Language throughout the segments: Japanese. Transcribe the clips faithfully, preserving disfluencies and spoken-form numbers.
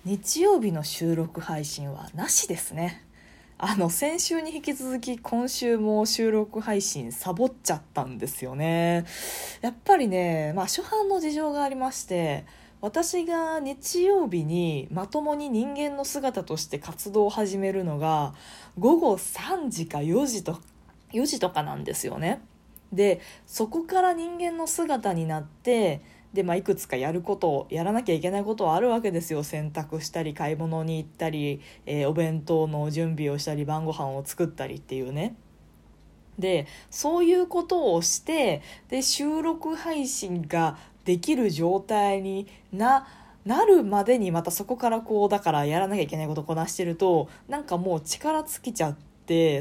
日曜日の収録配信はなしですね。あの先週に引き続き今週も収録配信サボっちゃったんですよね。やっぱりね、まあ初版の事情がありまして、私が日曜日にまともに人間の姿として活動を始めるのが午後さんじかよじとよじとかなんですよね。でそこから人間の姿になってで、まあ、いくつかやることをやらなきゃいけないことはあるわけですよ。洗濯したり買い物に行ったり、えーお弁当の準備をしたり晩ご飯を作ったりっていうね。でそういうことをしてで収録配信ができる状態にななるまでにまたそこからこうだからやらなきゃいけないことをこなしてるとなんかもう力尽きちゃって、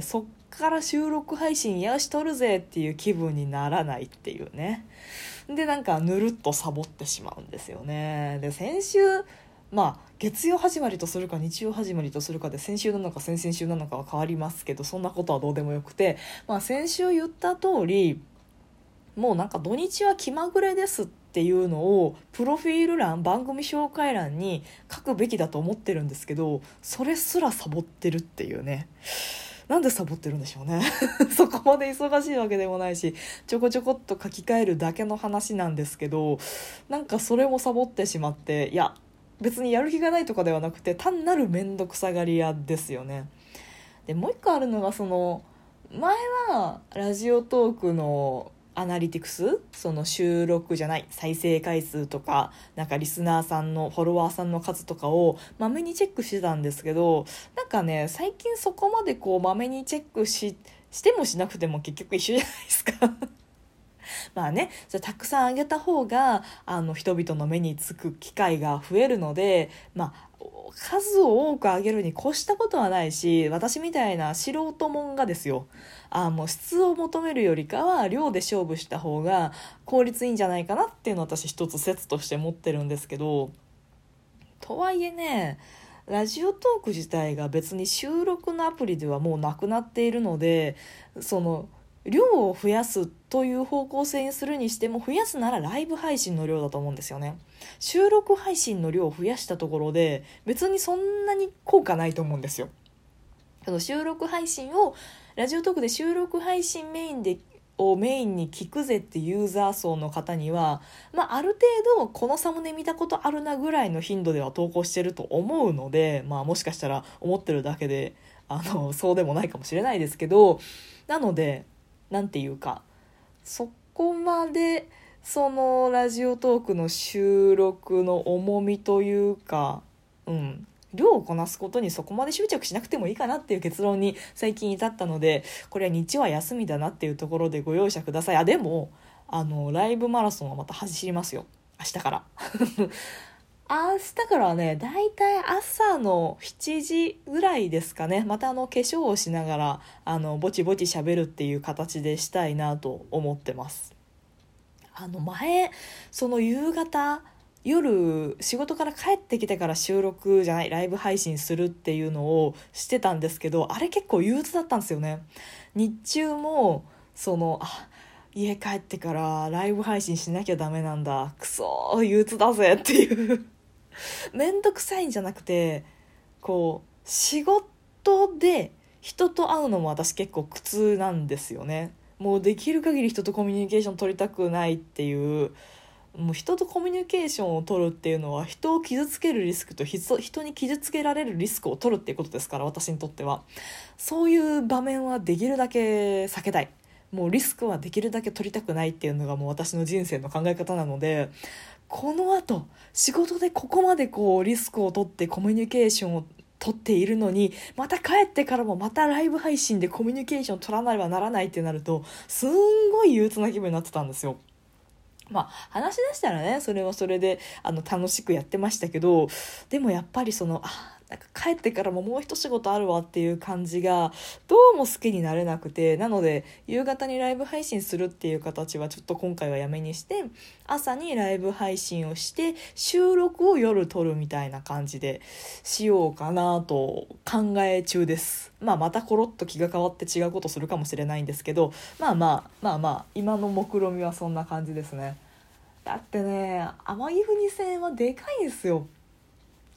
そっから収録配信よし撮るぜっていう気分にならないっていうね。でなんかぬるっとサボってしまうんですよね。で先週まあ月曜始まりとするか日曜始まりとするかで先週なのか先々週なのかは変わりますけど、そんなことはどうでもよくて、まあ先週言った通りもうなんか土日は気まぐれですっていうのをプロフィール欄番組紹介欄に書くべきだと思ってるんですけど、それすらサボってるっていうね。なんでサボってるんでしょうねそこまで忙しいわけでもないし、ちょこちょこっと書き換えるだけの話なんですけど、なんかそれもサボってしまって、いや別にやる気がないとかではなくて単なる面倒くさがり屋ですよね。でもう一個あるのが、その前はラジオトークのアナリティクス、その収録じゃない再生回数とかなんかリスナーさんのフォロワーさんの数とかをまめにチェックしてたんですけど、なんかね最近そこまでこうまめにチェックししてもしなくても結局一緒じゃないですかまあね、じゃたくさんあげた方があの人々の目につく機会が増えるので、まあ数を多くあげるに越したことはないし、私みたいな素人もんがですよ、あもう質を求めるよりかは量で勝負した方が効率いいんじゃないかなっていうのを私一つ説として持ってるんですけど、とはいえねラジオトーク自体が別に収録のアプリではもうなくなっているので、その量を増やすという方向性にするにしても、増やすならライブ配信の量だと思うんですよね。収録配信の量を増やしたところで別にそんなに効果ないと思うんですよ。その収録配信をラジオトークで収録配信メインでをメインに聞くぜってユーザー層の方には、まあ、ある程度このサムネ見たことあるなぐらいの頻度では投稿してると思うので、まあ、もしかしたら思ってるだけであのそうでもないかもしれないですけど、なのでなんていうかそこまでそのラジオトークの収録の重みというか、うん量をこなすことにそこまで執着しなくてもいいかなっていう結論に最近至ったので、これは日は休みだなっていうところでご容赦ください。あでもあのライブマラソンはまた走りますよ、明日から明日からはねだいたい朝のしちじぐらいですかね。またあの化粧をしながらあのぼちぼち喋るっていう形でしたいなと思ってます。あの前その夕方夜仕事から帰ってきてから収録じゃないライブ配信するっていうのをしてたんですけど、あれ結構憂鬱だったんですよね。日中もそのあ家帰ってからライブ配信しなきゃダメなんだ、くそー憂鬱だぜっていうめんどくさいんじゃなくて、こう仕事で人と会うのも私結構苦痛なんですよね。もうできる限り人とコミュニケーション取りたくないっていう、もう人とコミュニケーションを取るっていうのは人を傷つけるリスクと人人に傷つけられるリスクを取るっていうことですから、私にとってはそういう場面はできるだけ避けたい。もうリスクはできるだけ取りたくないっていうのがもう私の人生の考え方なので、この後仕事でここまでこうリスクを取ってコミュニケーションを取っているのに、また帰ってからもまたライブ配信でコミュニケーション取らなればならないってなるとすんごい憂鬱な気分になってたんですよ。まあ話し出したらねそれはそれであの楽しくやってましたけど、でもやっぱりそのあなんか帰ってからももう一仕事あるわっていう感じがどうも好きになれなくて、なので夕方にライブ配信するっていう形はちょっと今回はやめにして、朝にライブ配信をして収録を夜撮るみたいな感じでしようかなと考え中です。まあまたコロッと気が変わって違うことするかもしれないんですけど、まあまあまあまあ今の目論見みはそんな感じですね。だってね天城国線はでかいんですよ。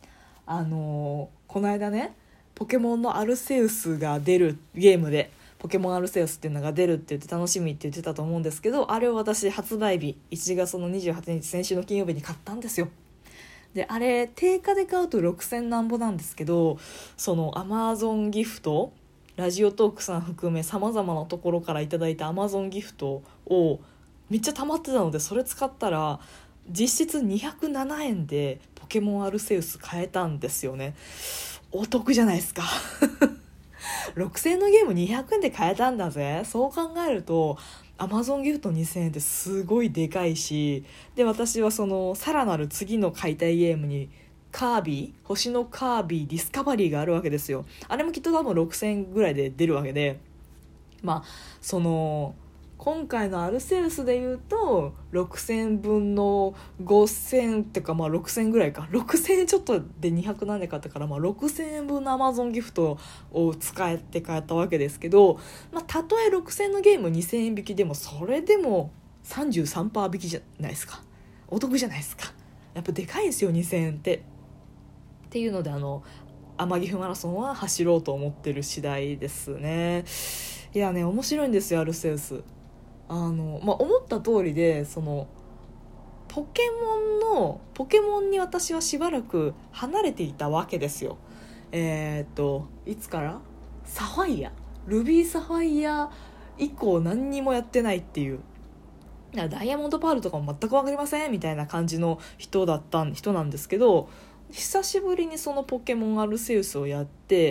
あのーこの間ねポケモンのアルセウスが出るゲームでポケモンアルセウスっていうのが出るって言って楽しみって言ってたと思うんですけど、あれを私発売日いちがつのにじゅうはちにち、先週の金曜日に買ったんですよ。であれ定価で買うとろくせんなんぼなんですけど、そのアマゾンギフト、ラジオトークさん含めさまざまなところからいただいたアマゾンギフトをめっちゃ溜まってたので、それ使ったら実質にひゃくななえんでポケモンアルセウス買えたんですよね。お得じゃないですかろくせんえんのゲームにひゃくえんで買えたんだぜ。そう考えるとアマゾンギフトにせんえんってすごいでかいし、で私はそのさらなる次の買いたいゲームにカービィ星のカービィディスカバリーがあるわけですよ。あれもきっと多分ろくせんえんぐらいで出るわけで、まあその今回のアルセウスでいうとろくせんぶんのごせんってか、まあろくせんぐらいか、ろくせんえんちょっとでにひゃくなんで買ったから、まあろくせんえんぶんのアマゾンギフトを使えて買ったわけですけど、まあたとえろくせんのゲームにせんえん引きでもそれでも さんじゅうさんパーセント 引きじゃないですか。お得じゃないですか。やっぱでかいんですよにせんえんってっていうので、あのアマギフマラソンは走ろうと思ってる次第ですね。いやね面白いんですよアルセウス。あの、まあ、思った通りで、そのポケモンのポケモンに私はしばらく離れていたわけですよ。えー、っといつからサファイアルビーサファイア以降何にもやってないっていう、ダイヤモンドパールとかも全く分かりませんみたいな感じの人だった人なんですけど、久しぶりにそのポケモンアルセウスをやって、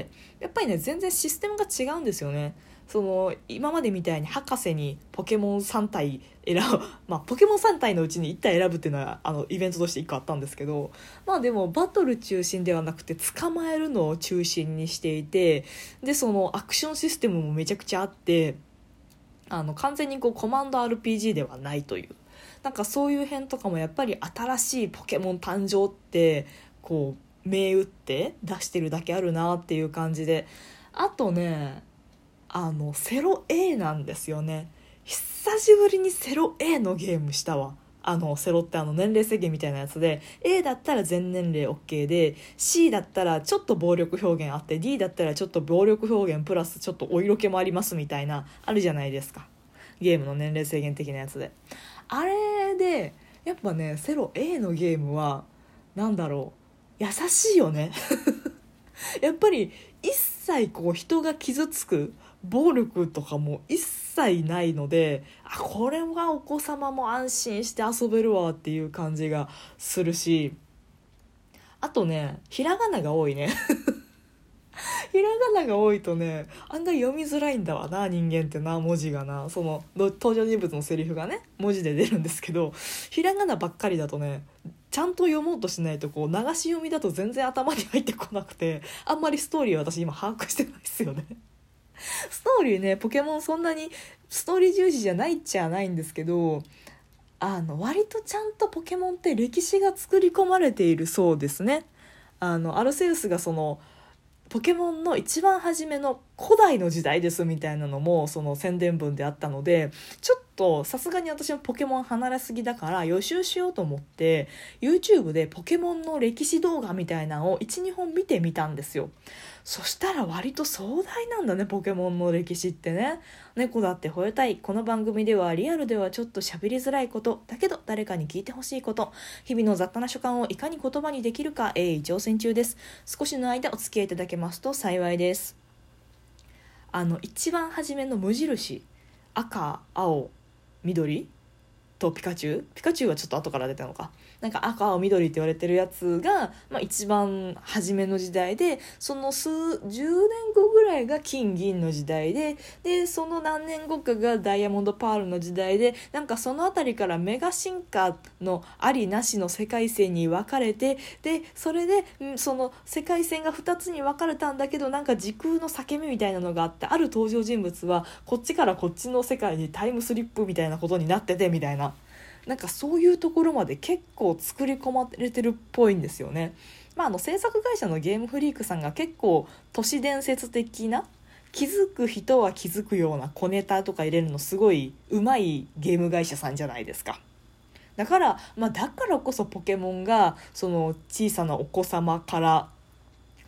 やっぱりね全然システムが違うんですよね。その今までみたいに博士にポケモンさんたい選ぶまあポケモンさんたいのうちにいったい選ぶっていうのはあのイベントとしていっこあったんですけど、まあでもバトル中心ではなくて捕まえるのを中心にしていて、でそのアクションシステムもめちゃくちゃあって、あの完全にこうコマンド アールピージー ではないという、なんかそういう辺とかもやっぱり新しいポケモン誕生ってこう銘打って出してるだけあるなっていう感じで、あとねあのセロ A なんですよね。久しぶりにセロ A のゲームしたわ。あのセロってあの年齢制限みたいなやつで A だったら全年齢 OK で C だったらちょっと暴力表現あって D だったらちょっと暴力表現プラスちょっとお色気もありますみたいなあるじゃないですか、ゲームの年齢制限的なやつで。あれでやっぱねセロ A のゲームはなんだろう優しいよねやっぱり一切こう人が傷つく暴力とかも一切ないので、あこれはお子様も安心して遊べるわっていう感じがするし、あとねひらがなが多いねひらがなが多いとね案外読みづらいんだわな人間ってな、文字がな、その登場人物のセリフがね文字で出るんですけど、ひらがなばっかりだとねちゃんと読もうとしないとこう流し読みだと全然頭に入ってこなくて、あんまりストーリーは私今把握してないですよねストーリーねポケモンそんなにストーリー重視じゃないっちゃないんですけど、あの割とちゃんとポケモンって歴史が作り込まれているそうですね。あのアルセウスがそのポケモンの一番初めの古代の時代ですみたいなのもその宣伝文であったので、ちょっとさすがに私もポケモン離れすぎだから予習しようと思って YouTube でポケモンの歴史動画みたいなのを いちにほん見てみたんですよ。そしたら割と壮大なんだねポケモンの歴史ってね。猫だって吠えたい。この番組ではリアルではちょっと喋りづらいことだけど誰かに聞いてほしいこと、日々の雑多な所感をいかに言葉にできるか鋭意挑戦中です。少しの間お付き合いいただけますと幸いです。あの一番初めの無印赤青緑とピカチュウピカチュウはちょっと後から出たのか、なんか赤青緑って言われてるやつが、まあ、一番初めの時代で、その数じゅうねんごぐらいが金銀の時代で、でその何年後かがダイヤモンドパールの時代で、なんかそのあたりからメガ進化のありなしの世界線に分かれて、でそれでその世界線がふたつに分かれたんだけど、なんか時空の裂け目みたいなのがあって、ある登場人物はこっちからこっちの世界にタイムスリップみたいなことになっててみたいな、なんかそういうところまで結構作り込まれてるっぽいんですよね。まあ、あの制作会社のゲームフリークさんが結構都市伝説的な気づく人は気づくような小ネタとか入れるのすごい上手いゲーム会社さんじゃないですか。だから、まあ、だからこそポケモンがその小さなお子様から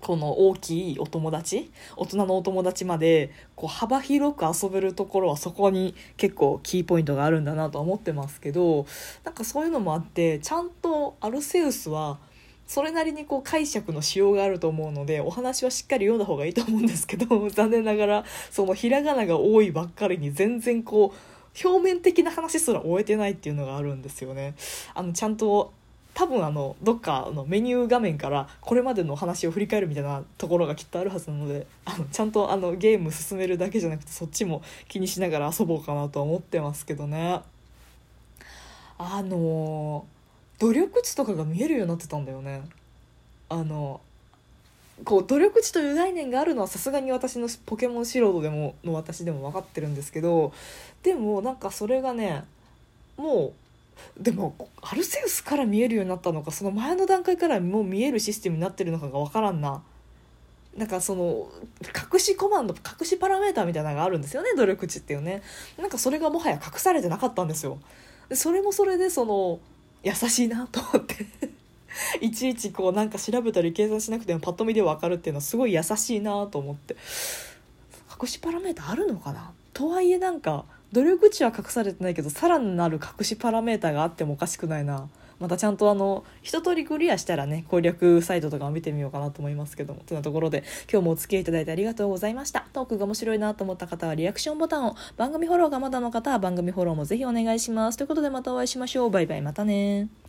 この大きいお友達、大人のお友達までこう幅広く遊べるところはそこに結構キーポイントがあるんだなとは思ってますけど、なんかそういうのもあってちゃんとアルセウスはそれなりにこう解釈のしようがあると思うので、お話はしっかり読んだ方がいいと思うんですけど、残念ながらそのひらがなが多いばっかりに全然こう表面的な話すら終えてないっていうのがあるんですよね。あのちゃんと多分あのどっかのメニュー画面からこれまでの話を振り返るみたいなところがきっとあるはずなので、あのちゃんとあのゲーム進めるだけじゃなくてそっちも気にしながら遊ぼうかなとは思ってますけどね。あの努力値とかが見えるようになってたんだよね。あのこう努力値という概念があるのはさすがに私のポケモン素人でもの私でも分かってるんですけど、でもなんかそれがね、もうでもアルセウスから見えるようになったのか、その前の段階からもう見えるシステムになってるのかが分からんな。なんかその隠しコマンド、隠しパラメーターみたいなのがあるんですよね、努力値っていうね。なんかそれがもはや隠されてなかったんですよ。でそれもそれでその優しいなと思っていちいちこうなんか調べたり計算しなくてもパッと見で分かるっていうのはすごい優しいなと思って、隠しパラメータあるのかなとはいえ、なんか努力値は隠されてないけどさらなる隠しパラメータがあってもおかしくないな。またちゃんとあの一通りクリアしたらね、攻略サイトとかを見てみようかなと思いますけども、というところで今日もお付き合いいただいてありがとうございました。トークが面白いなと思った方はリアクションボタンを、番組フォローがまだの方は番組フォローもぜひお願いします。ということでまたお会いしましょう。バイバイ、またね。